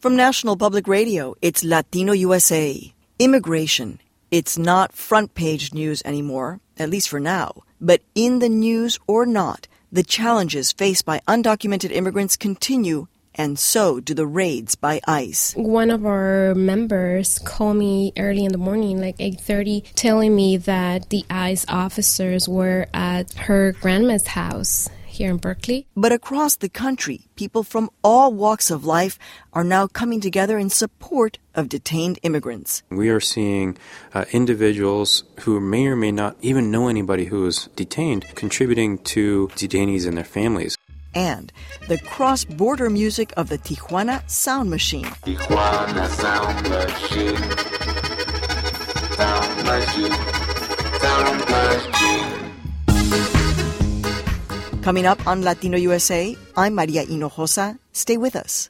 From National Public Radio, it's Latino USA. Immigration. It's not front-page news anymore, at least for now. But in the news or not, the challenges faced by undocumented immigrants continue, and so do the raids by ICE. One of our members called me early in the morning, like 8:30, telling me that the ICE officers were at her grandma's house here in Berkeley. But across the country, people from all walks of life are now coming together in support of detained immigrants. We are seeing individuals who may or may not even know anybody who is detained contributing to detainees and their families. And the cross-border music of the Tijuana Sound Machine. Tijuana Sound Machine. Sound Machine. Sound Machine. Coming up on Latino USA, I'm Maria Hinojosa. Stay with us.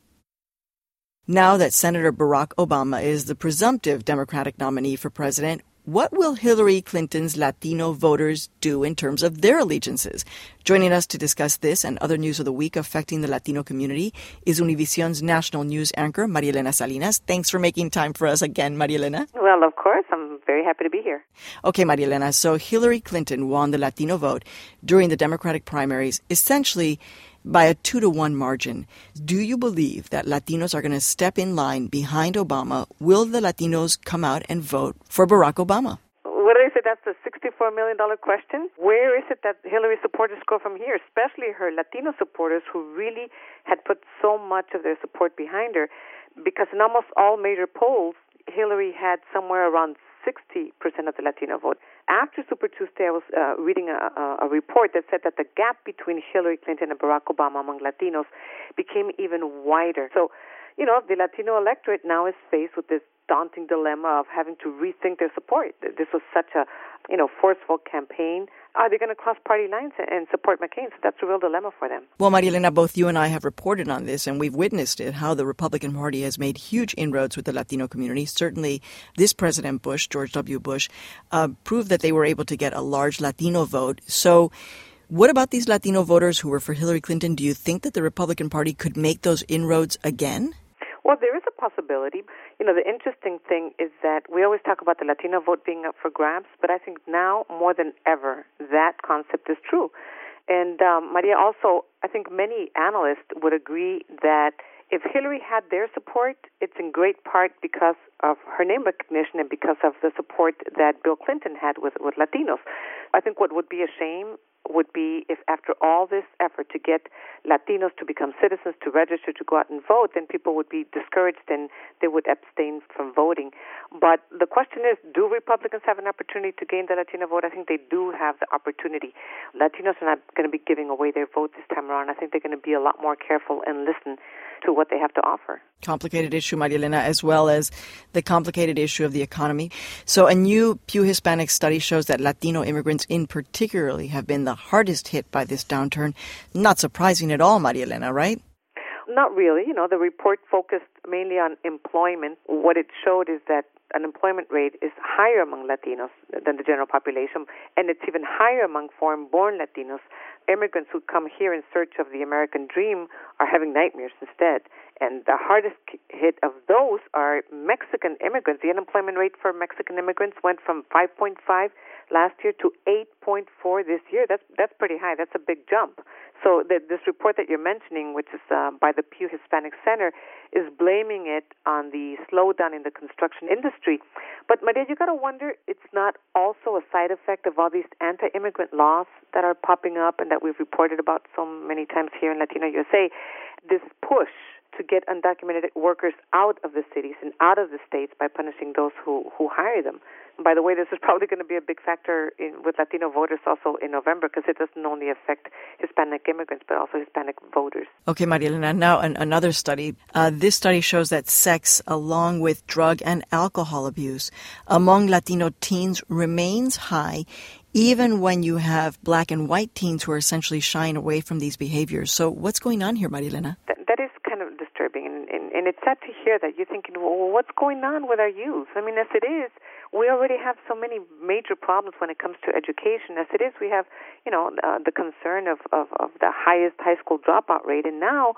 Now that Senator Barack Obama is the presumptive Democratic nominee for president, what will Hillary Clinton's Latino voters do in terms of their allegiances? Joining us to discuss this and other news of the week affecting the Latino community is Univision's national news anchor, Maria Elena Salinas. Thanks for making time for us again, Maria Elena. Well, of course. I'm very happy to be here. Okay, Maria Elena. So Hillary Clinton won the Latino vote during the Democratic primaries, essentially by a 2-1 margin. Do you believe that Latinos are going to step in line behind Obama? Will the Latinos come out and vote for Barack Obama? What is it? That's the $64 million question. Where is it that Hillary supporters go from here, especially her Latino supporters who really had put so much of their support behind her? Because in almost all major polls, Hillary had somewhere around 60% of the Latino vote. After Super Tuesday, I was reading a report that said that the gap between Hillary Clinton and Barack Obama among Latinos became even wider. So, the Latino electorate now is faced with this daunting dilemma of having to rethink their support. This was such a, forceful campaign. Are they going to cross party lines and support McCain? So that's a real dilemma for them. Well, Maria Elena, both you and I have reported on this, and we've witnessed it, how the Republican Party has made huge inroads with the Latino community. Certainly, this President Bush, George W. Bush, proved that they were able to get a large Latino vote. So what about these Latino voters who were for Hillary Clinton? Do you think that the Republican Party could make those inroads again? Well, there is a possibility. The interesting thing is that we always talk about the Latino vote being up for grabs, but I think now more than ever that concept is true. And Maria, also, I think many analysts would agree that if Hillary had their support, it's in great part because of her name recognition and because of the support that Bill Clinton had with Latinos. I think what would be a shame would be if after all this effort to get Latinos to become citizens, to register, to go out and vote, then people would be discouraged and they would abstain from voting. But the question is, do Republicans have an opportunity to gain the Latino vote? I think they do have the opportunity. Latinos are not going to be giving away their vote this time around. I think they're going to be a lot more careful and listen to what they have to offer. Complicated issue, Maria Elena, as well as the complicated issue of the economy. So a new Pew Hispanic study shows that Latino immigrants in particularly have been the hardest hit by this downturn. Not surprising at all, Maria Elena, right? Not really. The report focused mainly on employment. What it showed is that unemployment rate is higher among Latinos than the general population, and it's even higher among foreign-born Latinos. Immigrants who come here in search of the American dream are having nightmares instead. And the hardest hit of those are Mexican immigrants. The unemployment rate for Mexican immigrants went from 5.5 last year to 8.4 this year. That's pretty high. That's a big jump. So this report that you're mentioning, which is by the Pew Hispanic Center, is blaming it on the slowdown in the construction industry. But, Maria, you got to wonder, it's not also a side effect of all these anti-immigrant laws that are popping up and that we've reported about so many times here in Latino USA. This push to get undocumented workers out of the cities and out of the states by punishing those who hire them. And by the way, this is probably going to be a big factor with Latino voters also in November, because it doesn't only affect Hispanic immigrants but also Hispanic voters. Okay, Maria Elena, now another study. This study shows that sex, along with drug and alcohol abuse among Latino teens, remains high, even when you have black and white teens who are essentially shying away from these behaviors. So what's going on here, Maria Elena? That is kind of disturbing, and it's sad to hear that. You're thinking, well, what's going on with our youth? I mean, as it is, we already have so many major problems when it comes to education. As it is, we have, the concern of the highest high school dropout rate, and now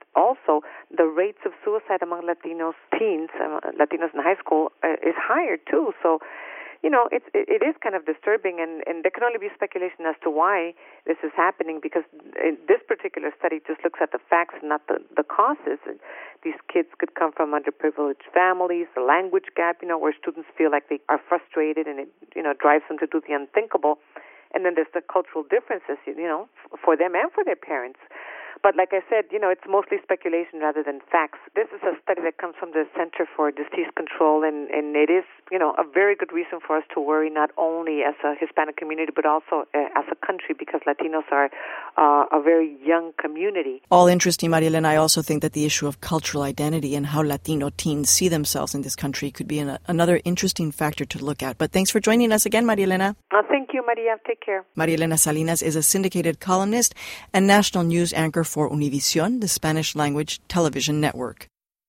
also the rates of suicide among Latinos teens, Latinos in high school, is higher too. So, it is kind of disturbing, and there can only be speculation as to why this is happening, because this particular study just looks at the facts and not the causes. And these kids could come from underprivileged families, the language gap, where students feel like they are frustrated and it, drives them to do the unthinkable. And then there's the cultural differences, for them and for their parents. But like I said, it's mostly speculation rather than facts. This is a study that comes from the Center for Disease Control, and it is, a very good reason for us to worry, not only as a Hispanic community, but also as a country, because Latinos are a very young community. All interesting, Maria Elena. I also think that the issue of cultural identity and how Latino teens see themselves in this country could be another interesting factor to look at. But thanks for joining us again, Maria Elena. Thank you, Maria. Take care. Maria Elena Salinas is a syndicated columnist and national news anchor for Univision, the Spanish-language television network.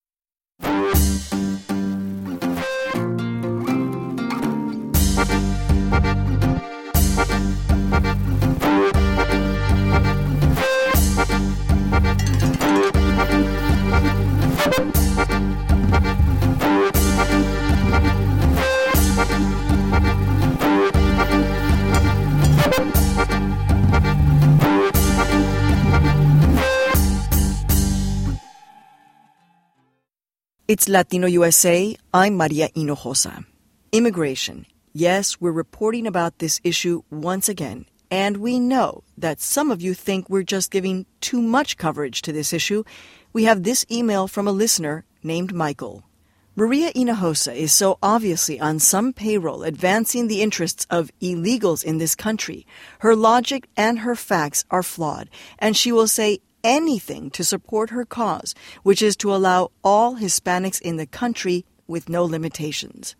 It's Latino USA. I'm Maria Hinojosa. Immigration. Yes, we're reporting about this issue once again, and we know that some of you think we're just giving too much coverage to this issue. We have this email from a listener named Michael. Maria Hinojosa is so obviously on some payroll advancing the interests of illegals in this country. Her logic and her facts are flawed, and she will say anything to support her cause, which is to allow all Hispanics in the country with no limitations.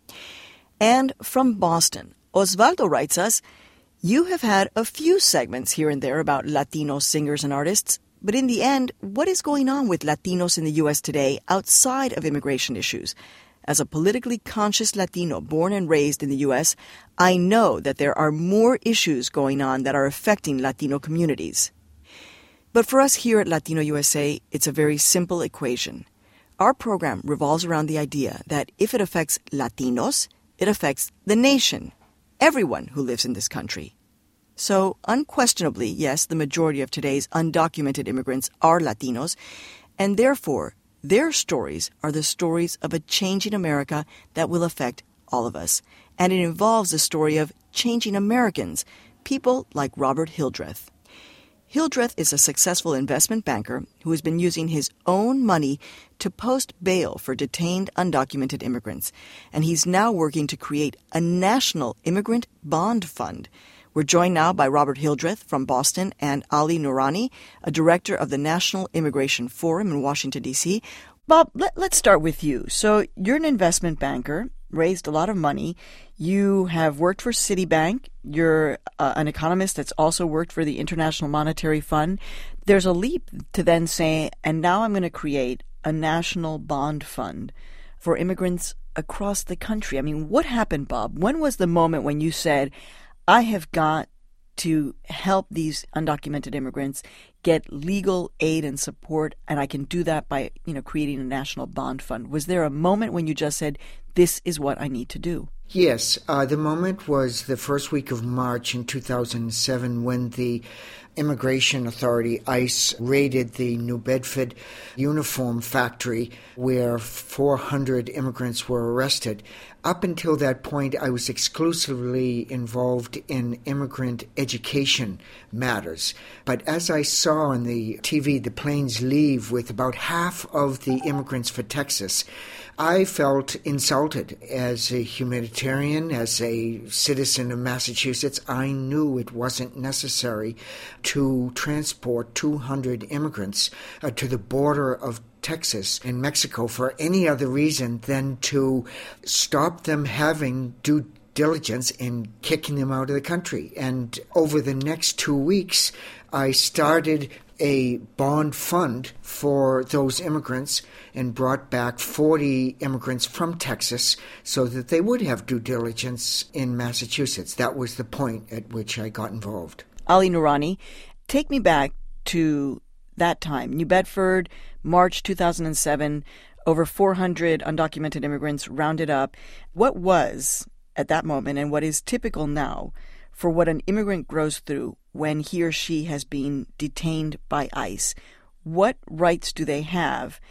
And from Boston, Osvaldo writes us, you have had a few segments here and there about Latino singers and artists, but in the end, what is going on with Latinos in the U.S. today outside of immigration issues? As a politically conscious Latino born and raised in the U.S., I know that there are more issues going on that are affecting Latino communities. But for us here at Latino USA, it's a very simple equation. Our program revolves around the idea that if it affects Latinos, it affects the nation, everyone who lives in this country. So, unquestionably, yes, the majority of today's undocumented immigrants are Latinos, and therefore, their stories are the stories of a changing America that will affect all of us. And it involves the story of changing Americans, people like Robert Hildreth. Hildreth is a successful investment banker who has been using his own money to post bail for detained undocumented immigrants, and he's now working to create a national immigrant bond fund. We're joined now by Robert Hildreth from Boston and Ali Noorani, a director of the National Immigration Forum in Washington, D.C. Bob, let's start with you. So you're an investment banker, raised a lot of money. You have worked for Citibank. You're an economist that's also worked for the International Monetary Fund. There's a leap to then say, and now I'm going to create a national bond fund for immigrants across the country. I mean, what happened, Bob? When was the moment when you said, I have got to help these undocumented immigrants get legal aid and support, and I can do that by, creating a national bond fund? Was there a moment when you just said, this is what I need to do? Yes. The moment was the first week of March in 2007 when the Immigration Authority, ICE, raided the New Bedford uniform factory where 400 immigrants were arrested. Up until that point, I was exclusively involved in immigrant education matters. But as I saw on the TV the planes leave with about half of the immigrants for Texas, I felt insulted. As a humanitarian, as a citizen of Massachusetts, I knew it wasn't necessary to transport 200 immigrants to the border of Texas and Mexico for any other reason than to stop them having due diligence in kicking them out of the country. And over the next 2 weeks, I started a bond fund for those immigrants and brought back 40 immigrants from Texas so that they would have due diligence in Massachusetts. That was the point at which I got involved. Ali Noorani, take me back to that time? New Bedford, March 2007, over 400 undocumented immigrants rounded up. What was, at that moment, and what is typical now, for what an immigrant goes through when he or she has been detained by ICE? What rights do they have?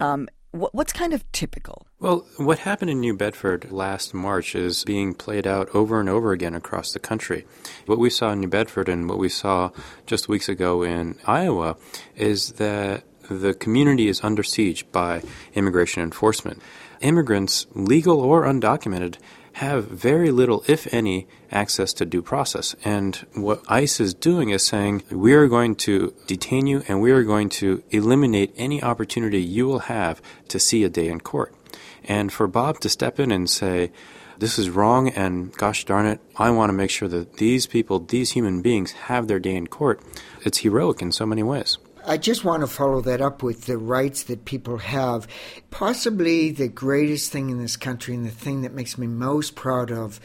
What's kind of typical? Well, what happened in New Bedford last March is being played out over and over again across the country. What we saw in New Bedford and what we saw just weeks ago in Iowa is that the community is under siege by immigration enforcement. Immigrants, legal or undocumented, have very little, if any, access to due process. And what ICE is doing is saying, we are going to detain you and we are going to eliminate any opportunity you will have to see a day in court. And for Bob to step in and say, this is wrong and gosh darn it, I want to make sure that these people, these human beings, have their day in court, it's heroic in so many ways. I just want to follow that up with the rights that people have. Possibly the greatest thing in this country and the thing that makes me most proud of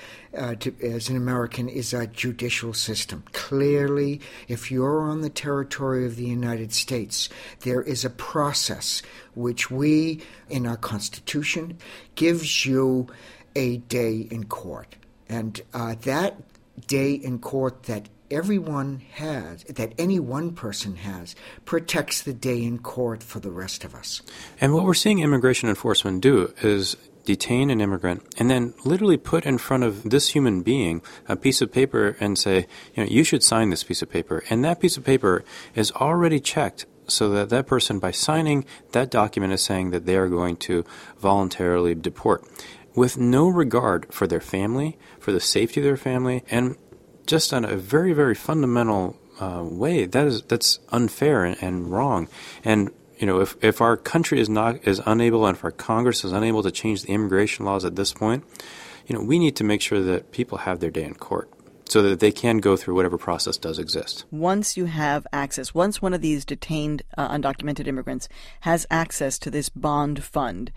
as an American is our judicial system. Clearly, if you're on the territory of the United States, there is a process which we, in our Constitution, gives you a day in court. And that day in court that everyone has, that any one person has, protects the day in court for the rest of us. And what we're seeing immigration enforcement do is detain an immigrant and then literally put in front of this human being a piece of paper and say, you should sign this piece of paper. And that piece of paper is already checked so that that person, by signing that document, is saying that they are going to voluntarily deport with no regard for their family, for the safety of their family, and just on a very, very fundamental way. That's unfair and wrong. And if our country is unable, and if our Congress is unable to change the immigration laws at this point, we need to make sure that people have their day in court so that they can go through whatever process does exist. Once you have access, once one of these detained undocumented immigrants has access to this bond fund,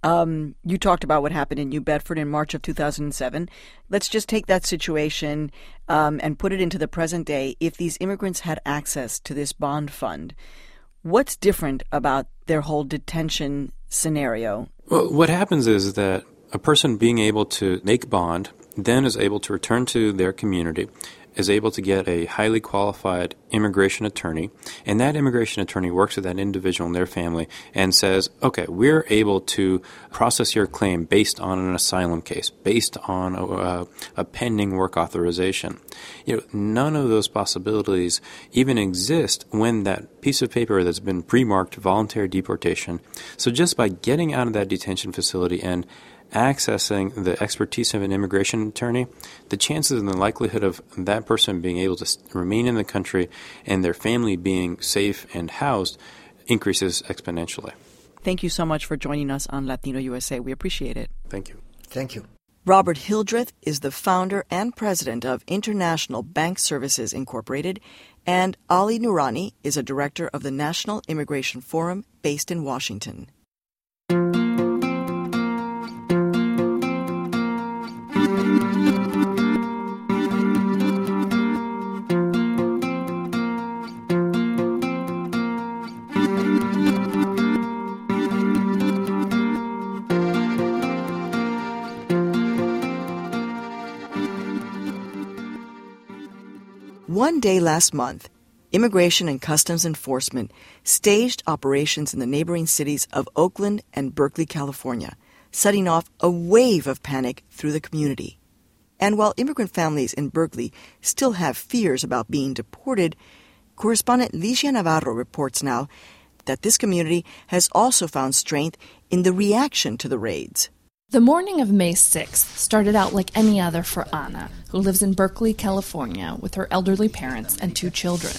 you talked about what happened in New Bedford in March of 2007. Let's just take that situation and put it into the present day. If these immigrants had access to this bond fund, what's different about their whole detention scenario? Well, what happens is that a person being able to make bond then is able to return to their community, is able to get a highly qualified immigration attorney, and that immigration attorney works with that individual and their family and says, okay, we're able to process your claim based on an asylum case, based on a pending work authorization. None of those possibilities even exist when that piece of paper that's been pre-marked voluntary deportation. So just by getting out of that detention facility and accessing the expertise of an immigration attorney, the chances and the likelihood of that person being able to remain in the country and their family being safe and housed increases exponentially. Thank you so much for joining us on Latino USA. We appreciate it. Thank you. Thank you. Robert Hildreth is the founder and president of International Bank Services Incorporated, and Ali Noorani is a director of the National Immigration Forum based in Washington. One day last month, Immigration and Customs Enforcement staged operations in the neighboring cities of Oakland and Berkeley, California, setting off a wave of panic through the community. And while immigrant families in Berkeley still have fears about being deported, correspondent Licia Navarro reports now that this community has also found strength in the reaction to the raids. The morning of May 6th started out like any other for Ana, who lives in Berkeley, California, with her elderly parents and 2 children.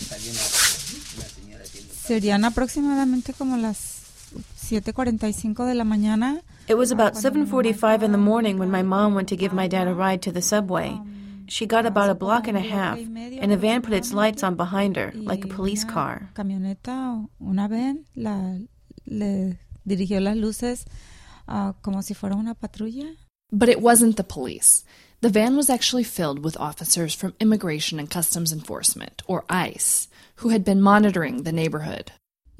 Serían aproximadamente como las 7:45 de la mañana. It was about 7:45 in the morning when my mom went to give my dad a ride to the subway. She got about a block and a half, and a van put its lights on behind her, like a police car. Camioneta, una van, le dirigió las luces como si fuera una patrulla. But it wasn't the police. The van was actually filled with officers from Immigration and Customs Enforcement, or ICE, who had been monitoring the neighborhood.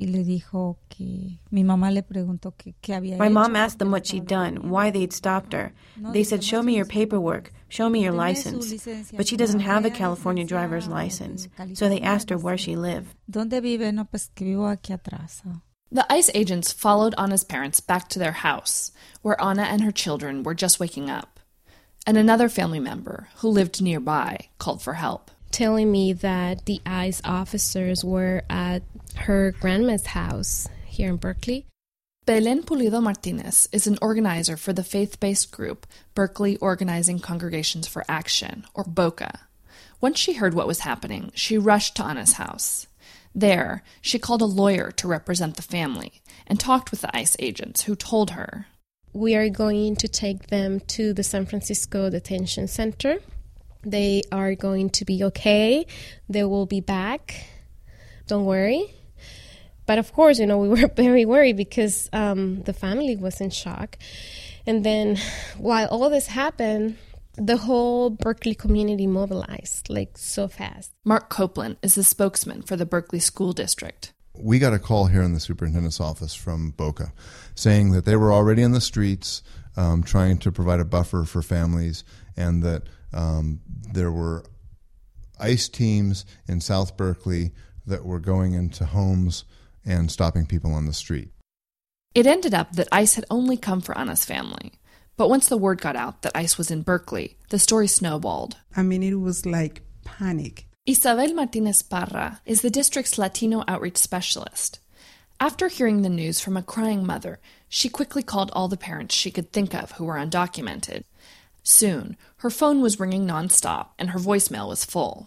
y le dijo que mi mamá le preguntó qué había My hecho. mom asked them what she'd done, why they'd stopped her. They said, show me your paperwork, show me your license. But she doesn't have a California driver's license, so they asked her where she lived. ¿Dónde vive? No, pues que vivo aquí atrás. The ICE agents followed Anna's parents back to their house, where Anna and her children were just waking up. And another family member, who lived nearby, called for help. Telling me that the ICE officers were at her grandma's house here in Berkeley. Belén Pulido Martinez is an organizer for the faith-based group Berkeley Organizing Congregations for Action, or BOCA. Once she heard what was happening, she rushed to Anna's house. There, she called a lawyer to represent the family and talked with the ICE agents who told her, We are going to take them to the San Francisco Detention Center. They are going to be okay. They will be back. Don't worry. But of course, we were very worried because the family was in shock. And then while all this happened, the whole Berkeley community mobilized so fast. Mark Copeland is the spokesman for the Berkeley School District. We got a call here in the superintendent's office from BOCA saying that they were already in the streets trying to provide a buffer for families, and that there were ICE teams in South Berkeley that were going into homes and stopping people on the street. It ended up that ICE had only come for Anna's family. But once the word got out that ICE was in Berkeley, the story snowballed. It was like panic. Isabel Martinez Parra is the district's Latino outreach specialist. After hearing the news from a crying mother, she quickly called all the parents she could think of who were undocumented. Soon, her phone was ringing nonstop and her voicemail was full.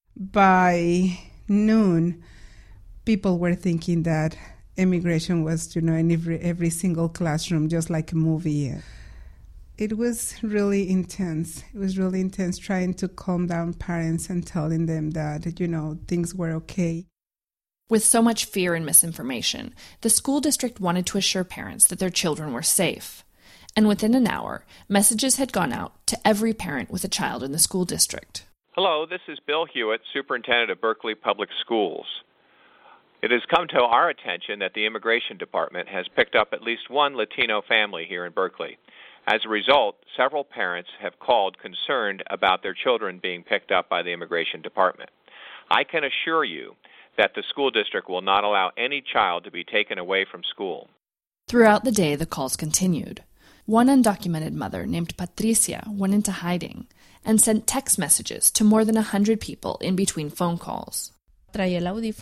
By noon, people were thinking that immigration was, in every single classroom, just like a movie. It was really intense. It was really intense trying to calm down parents and telling them that, things were okay. With so much fear and misinformation, the school district wanted to assure parents that their children were safe. And within an hour, messages had gone out to every parent with a child in the school district. Hello, this is Bill Hewitt, Superintendent of Berkeley Public Schools. It has come to our attention that the Immigration Department has picked up at least one Latino family here in Berkeley. As a result, several parents have called concerned about their children being picked up by the Immigration Department. I can assure you that the school district will not allow any child to be taken away from school. Throughout the day, the calls continued. One undocumented mother named Patricia went into hiding and sent text messages to more than 100 people in between phone calls. I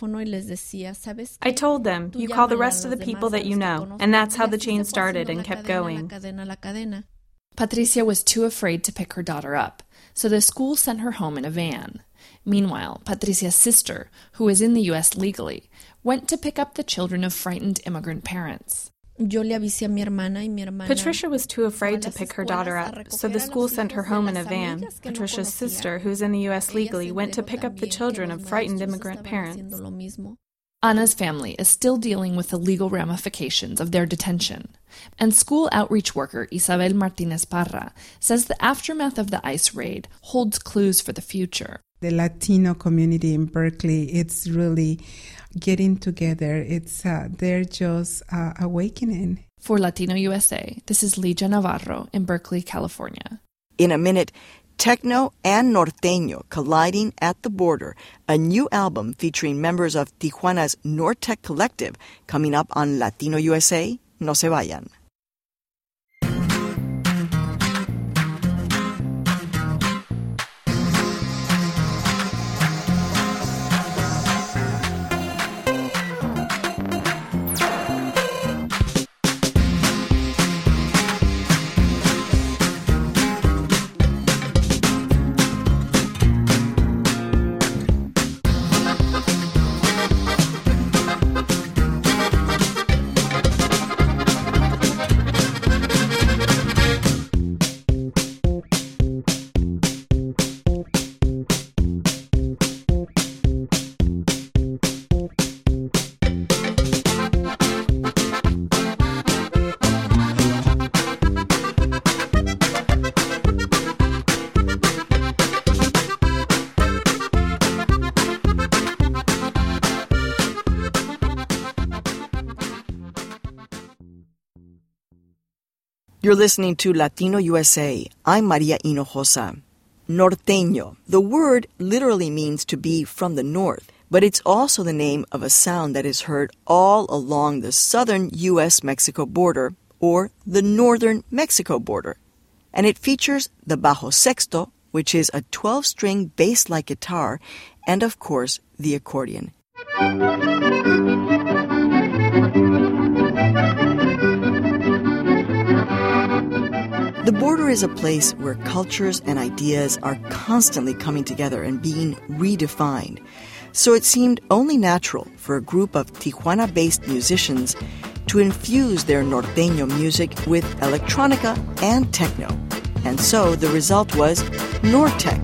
told them, you call the rest of the people that you know, and that's how the chain started and kept going. Patricia was too afraid to pick her daughter up, so the school sent her home in a van. Meanwhile, Patricia's sister, who is in the U.S. legally, went to pick up the children of frightened immigrant parents. Patricia was too afraid to pick her daughter up, so the school sent her home in a van. Patricia's sister, who's in the U.S. legally, went to pick up the children of frightened immigrant parents. Anna's family is still dealing with the legal ramifications of their detention, and school outreach worker Isabel Martinez Parra says the aftermath of the ICE raid holds clues for the future. The Latino community in Berkeley, it's really getting together. They're just awakening. For Latino USA, this is Ligia Navarro in Berkeley, California. In a minute, techno and norteño colliding at the border, a new album featuring members of Tijuana's Nortec Collective coming up on Latino USA. No se vayan. You're listening to Latino USA. I'm Maria Hinojosa. Norteño. The word literally means to be from the north, but it's also the name of a sound that is heard all along the southern U.S.-Mexico border, or the northern Mexico border. And it features the bajo sexto, which is a 12-string bass-like guitar, and of course, the accordion. The border is a place where cultures and ideas are constantly coming together and being redefined. So it seemed only natural for a group of Tijuana-based musicians to infuse their norteño music with electronica and techno. And so the result was Nortec.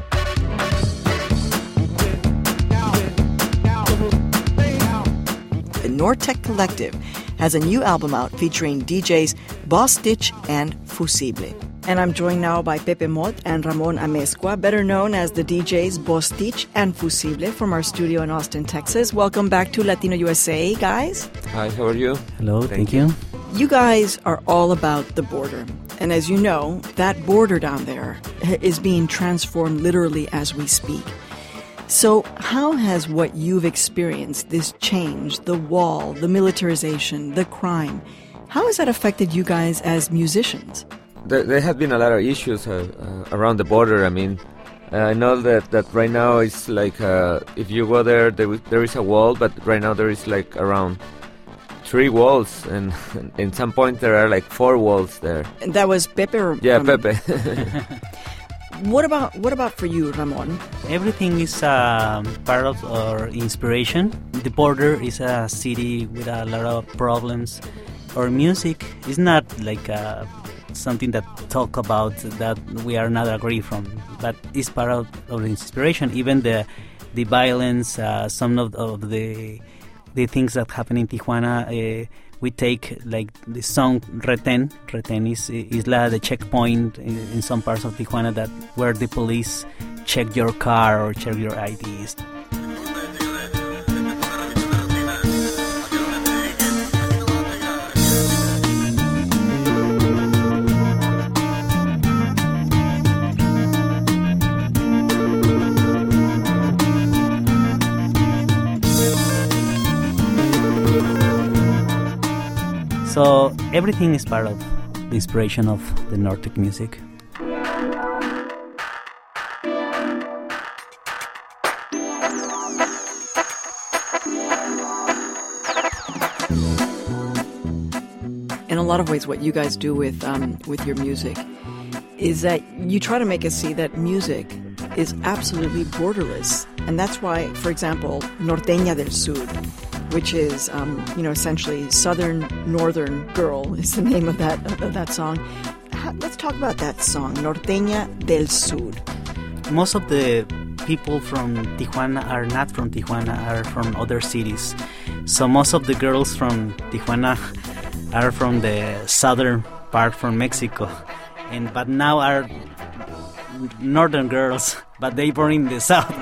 The Nortec Collective has a new album out featuring DJs Bostitch and Fusible. And I'm joined now by Pepe Mott and Ramon Amezcua, better known as the DJs Bostitch and Fusible from our studio in Austin, Texas. Welcome back to Latino USA, guys. Hi, how are you? Hello, thank you. You guys are all about the border. And as you know, that border down there is being transformed literally as we speak. So how has what you've experienced, this change, the wall, the militarization, the crime, how has that affected you guys as musicians? There have been a lot of issues around the border. I mean, I know that right now it's like if you go there is a wall, but right now there is like around 3 walls, and in some point there are like 4 walls there. And that was Pepe? Pepe. What about for you, Ramon? Everything is part of our inspiration. The border is a city with a lot of problems. Our music is not like something that talk about that we are not agree from, but it's part of the inspiration. Even the violence, some of the things that happen in Tijuana, we take like the song Retén. Retén is like the checkpoint in some parts of Tijuana that where the police check your car or check your IDs. So everything is part of the inspiration of the Nortec music. In a lot of ways, what you guys do with your music is that you try to make us see that music is absolutely borderless. And that's why, for example, Norteña del Sur, which is, essentially Southern Northern Girl is the name of that song. Let's talk about that song, Norteña del Sur. Most of the people from Tijuana are not from Tijuana, are from other cities. So most of the girls from Tijuana are from the southern part from Mexico, but now are northern girls, but they born in the south.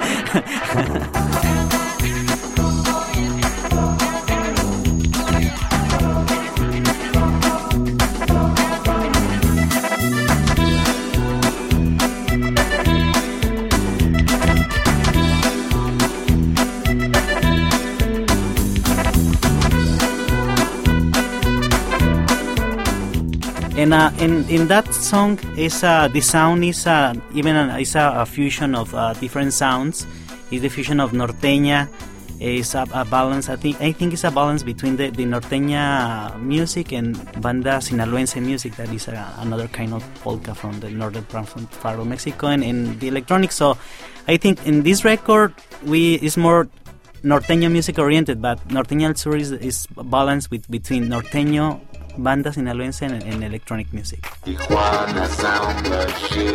And in that song, the sound is a fusion of different sounds. It's the fusion of norteña. It's a balance. I think it's a balance between the norteña music and banda sinaloense music. That is another kind of polka from the northern part of Mexico, and the electronic. So I think in this record is more norteño music oriented, but Norteña del Sur is balanced between norteño, banda sinaloense, and electronic music. Tijuana Sound Machine.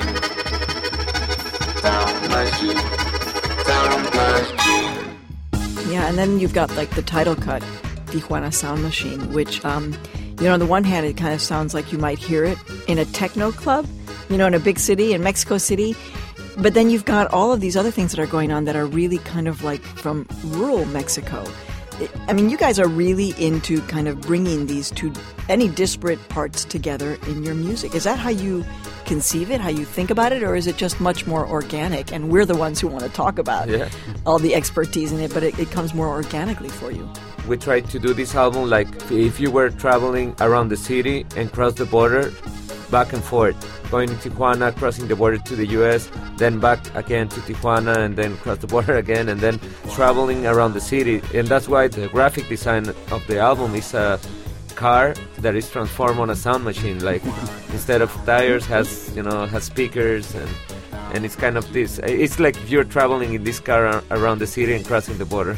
Sound Machine. Sound Machine. Yeah, and then you've got like the title cut, Tijuana Sound Machine, which, on the one hand, it kind of sounds like you might hear it in a techno club, in a big city, in Mexico City. But then you've got all of these other things that are going on that are really kind of like from rural Mexico. I mean, you guys are really into kind of bringing these any disparate parts together in your music. Is that how you conceive it, how you think about it, or is it just much more organic and we're the ones who want to talk about all the expertise in it, but it comes more organically for you? We tried to do this album like if you were traveling around the city and cross the border, back and forth, going to Tijuana, crossing the border to the U.S., then back again to Tijuana, and then cross the border again, and then traveling around the city. And that's why the graphic design of the album is a car that is transformed on a sound machine. Like instead of tires, has speakers, and it's kind of this. It's like you're traveling in this car around the city and crossing the border.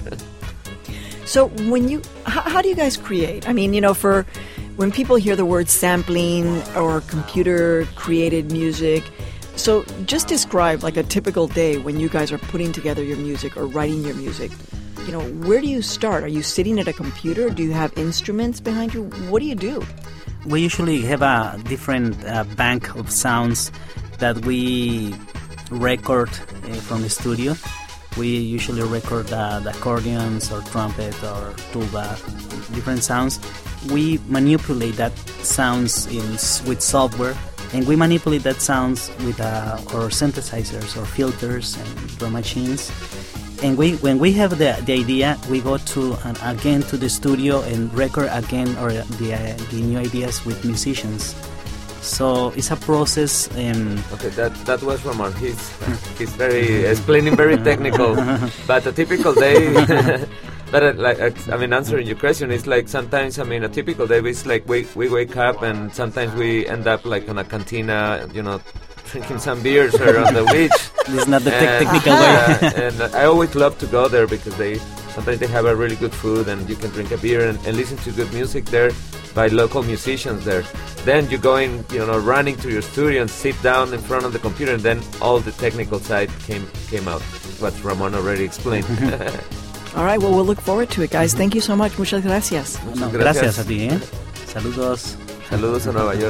So how do you guys create? I mean, when people hear the word sampling or computer-created music, so just describe like a typical day when you guys are putting together your music or writing your music. Where do you start? Are you sitting at a computer? Do you have instruments behind you? What do you do? We usually have a different bank of sounds that we record from the studio. We usually record the accordions or trumpet or tuba, different sounds. We manipulate that sounds with software, and we manipulate that sounds with our synthesizers or filters and drum machines. And when we have the idea, we go to the studio and record again or the new ideas with musicians. So it's a process. Okay, that was Ramon. He's very explaining very technical, but a typical day. But answering your question, it's like sometimes a typical day is like we wake up and sometimes we end up like on a cantina, drinking some beers or on the beach. This is not the technical way. And I always love to go there because sometimes they have a really good food and you can drink a beer and listen to good music there by local musicians there. Then you go in, running to your studio and sit down in front of the computer, and then all the technical side came out, what Ramon already explained. All right, well, we'll look forward to it, guys. Thank you so much. Muchas gracias. Gracias a ti, Saludos. Saludos a Nueva York.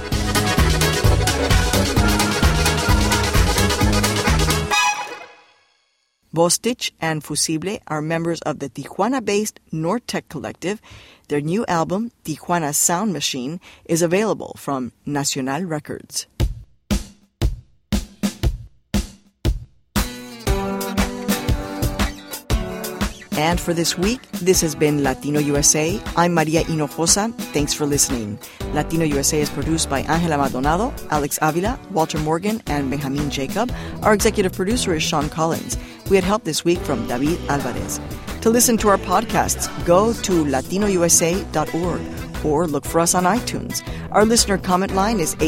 Vostich and Fusible are members of the Tijuana-based Nortec Collective. Their new album, Tijuana Sound Machine, is available from Nacional Records. And for this week, this has been Latino USA. I'm Maria Hinojosa. Thanks for listening. Latino USA is produced by Angela Maldonado, Alex Avila, Walter Morgan, and Benjamin Jacob. Our executive producer is Sean Collins. We had help this week from David Alvarez. To listen to our podcasts, go to latinousa.org or look for us on iTunes. Our listener comment line is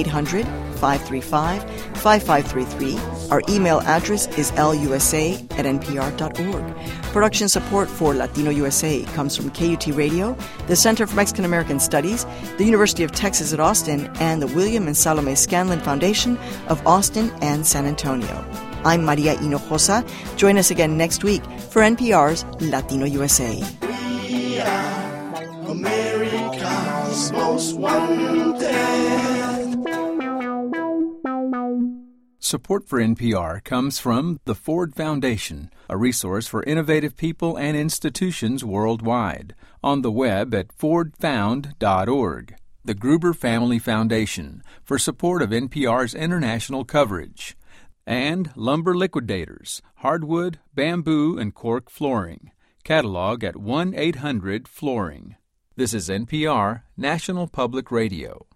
800-535-5533. Our email address is lusa@npr.org. Production support for Latino USA comes from KUT Radio, the Center for Mexican American Studies, the University of Texas at Austin, and the William and Salome Scanlon Foundation of Austin and San Antonio. I'm Maria Hinojosa. Join us again next week for NPR's Latino USA. We are America's most wanted. Support for NPR comes from the Ford Foundation, a resource for innovative people and institutions worldwide. On the web at fordfound.org. The Gruber Family Foundation, for support of NPR's international coverage. And Lumber Liquidators, hardwood, bamboo, and cork flooring. Catalog at 1-800-FLOORING. This is NPR, National Public Radio.